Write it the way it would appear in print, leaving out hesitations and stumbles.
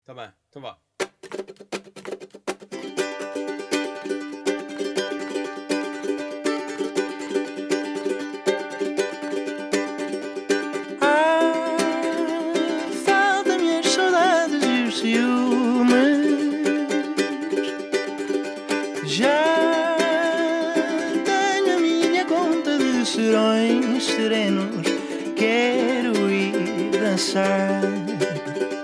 Tá bem, então vá. Faltam-me as saudades e os ciúmes. Já tenho a minha conta de serões serenos. Quero ir dançar